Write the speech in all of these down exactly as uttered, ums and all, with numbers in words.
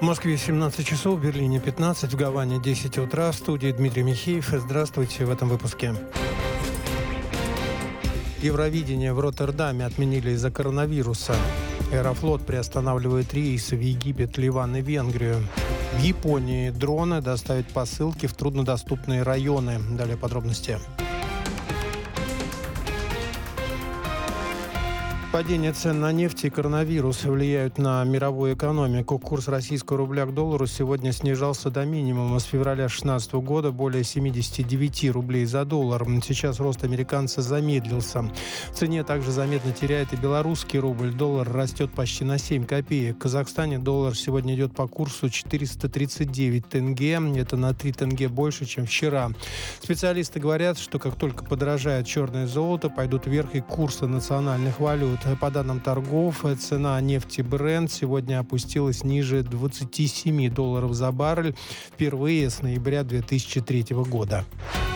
Москве семнадцать часов, в Берлине пятнадцать, в Гаване десять утра. В студии Дмитрий Михеев. Здравствуйте в этом выпуске. Евровидение в Роттердаме отменили из-за коронавируса. Аэрофлот приостанавливает рейсы в Египет, Ливан и Венгрию. В Японии дроны доставят посылки в труднодоступные районы. Далее подробности. Падение цен на нефть и коронавирус влияют на мировую экономику. Курс российского рубля к доллару сегодня снижался до минимума. С февраля две тысячи шестнадцатого года более семьдесят девять рублей за доллар. Сейчас рост американца замедлился. В цене также заметно теряет и белорусский рубль. Доллар растет почти на семь копеек. В Казахстане доллар сегодня идет по курсу четыреста тридцать девять тенге. Это на три тенге больше, чем вчера. Специалисты говорят, что как только подорожает черное золото, пойдут вверх и курсы национальных валют. По данным торгов, цена нефти Brent сегодня опустилась ниже двадцати семи долларов за баррель впервые с ноября две тысячи третьего года.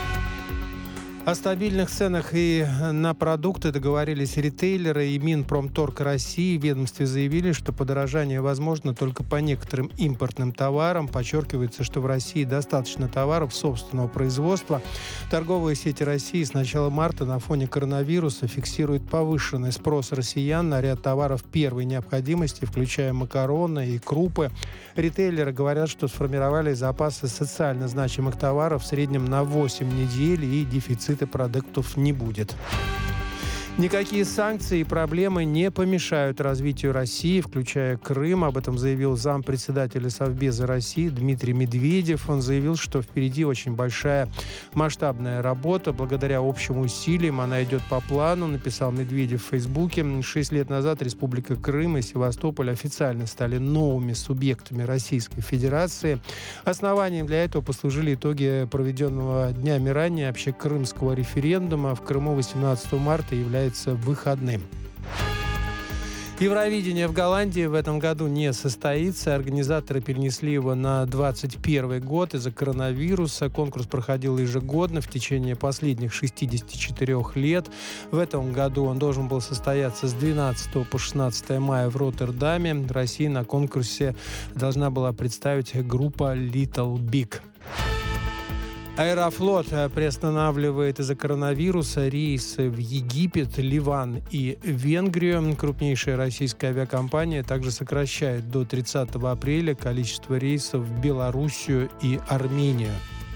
О стабильных ценах и на продукты договорились ритейлеры и Минпромторг России. В ведомстве заявили, что подорожание возможно только по некоторым импортным товарам. Подчеркивается, что в России достаточно товаров собственного производства. Торговые сети России с начала марта на фоне коронавируса фиксируют повышенный спрос россиян на ряд товаров первой необходимости, включая макароны и крупы. Ритейлеры говорят, что сформировали запасы социально значимых товаров в среднем на восемь недель, и дефицит продуктов не будет. Никакие санкции и проблемы не помешают развитию России, включая Крым. Об этом заявил зампредседателя Совбеза России Дмитрий Медведев. Он заявил, что впереди очень большая масштабная работа. Благодаря общим усилиям она идет по плану, написал Медведев в Фейсбуке. Шесть лет назад Республика Крым и Севастополь официально стали новыми субъектами Российской Федерации. Основанием для этого послужили итоги проведенного днями ранее общекрымского референдума. В Крыму восемнадцатого марта является выходным. Евровидение в Голландии в этом году не состоится. Организаторы перенесли его на двадцать первый год из-за коронавируса. Конкурс проходил ежегодно в течение последних шестидесяти четырёх лет. В этом году он должен был состояться с двенадцатого по шестнадцатое мая в Роттердаме. Россия на конкурсе должна была представить группа Little Big. Аэрофлот приостанавливает из-за коронавируса рейсы в Египет, Ливан и Венгрию. Крупнейшая российская авиакомпания также сокращает до тридцатого апреля количество рейсов в Белоруссию и Армению.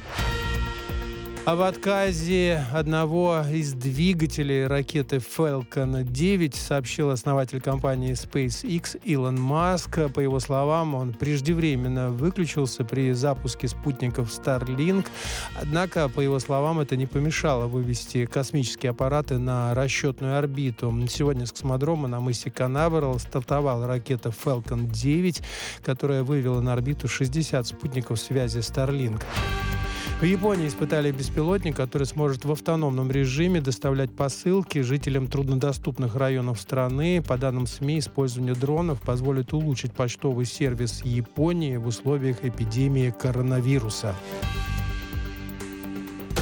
Об отказе одного из двигателей ракеты Falcon девять сообщил основатель компании SpaceX Илон Маск. По его словам, он преждевременно выключился при запуске спутников Starlink. Однако, по его словам, это не помешало вывести космические аппараты на расчетную орбиту. Сегодня с космодрома на мысе Канаверал стартовала ракета Falcon девять, которая вывела на орбиту шестьдесят спутников связи Starlink. В Японии испытали беспилотник, который сможет в автономном режиме доставлять посылки жителям труднодоступных районов страны. По данным СМИ, использование дронов позволит улучшить почтовый сервис Японии в условиях эпидемии коронавируса.